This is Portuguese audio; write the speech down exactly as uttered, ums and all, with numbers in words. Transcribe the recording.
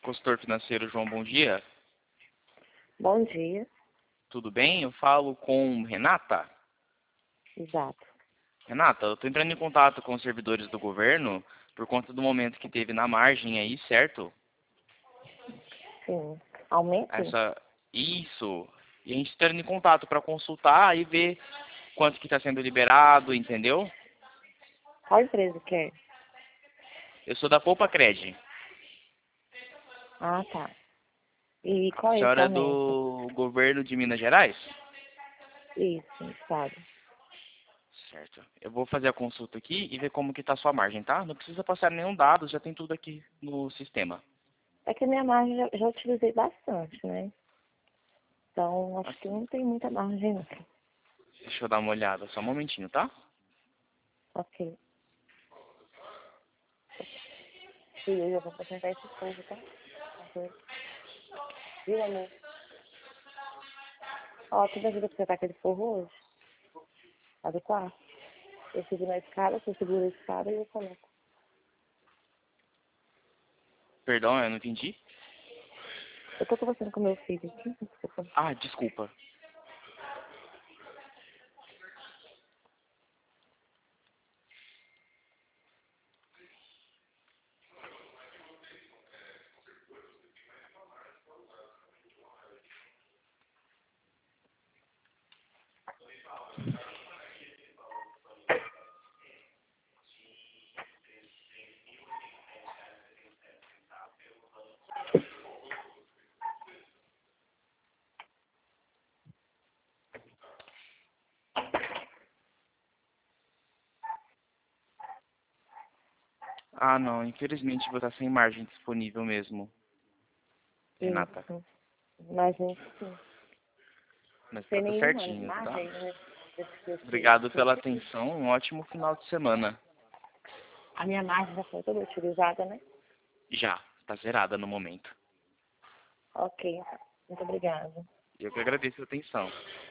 consultor financeiro João, bom dia. Bom dia. Tudo bem? Eu falo com Renata. Exato. Renata, eu estou entrando em contato com os servidores do governo por conta do momento que teve na margem aí, certo? Sim. Aumento? Essa... Isso. E a gente está entrando em contato para consultar e ver quanto que está sendo liberado, entendeu? Qual empresa que é? Eu sou da Poupa Cred. Ah, tá. E qual A é esse senhora é aumento? do governo de Minas Gerais? Isso, estado. Certo. Eu vou fazer a consulta aqui e ver como que está a sua margem, tá? Não precisa passar nenhum dado, já tem tudo aqui no sistema. É que a minha margem já, já utilizei bastante, né? Então, acho que não tem muita margem, não. Deixa eu dar uma olhada, só um momentinho, tá? Ok. Filho, eu vou apresentar esse povo, tá? Ok. Viu, amor? Ó, tu me ajuda a apresentar aquele forro hoje? Tá do quarto? Eu subo na escada, você segura a escada e eu coloco. Perdão, eu não entendi. Eu tô conversando com meu filho aqui, desculpa. Ah, desculpa. Ah, não, infelizmente vou estar sem margem disponível mesmo, Renata. Isso. Mas, sim. Mas tá Sem tudo nenhuma certinho, tá? margem, né? Obrigado pela atenção, um ótimo final de semana. A minha margem já foi toda utilizada, né? Já, tá zerada no momento. Ok, então. Muito obrigada. Eu que agradeço a atenção.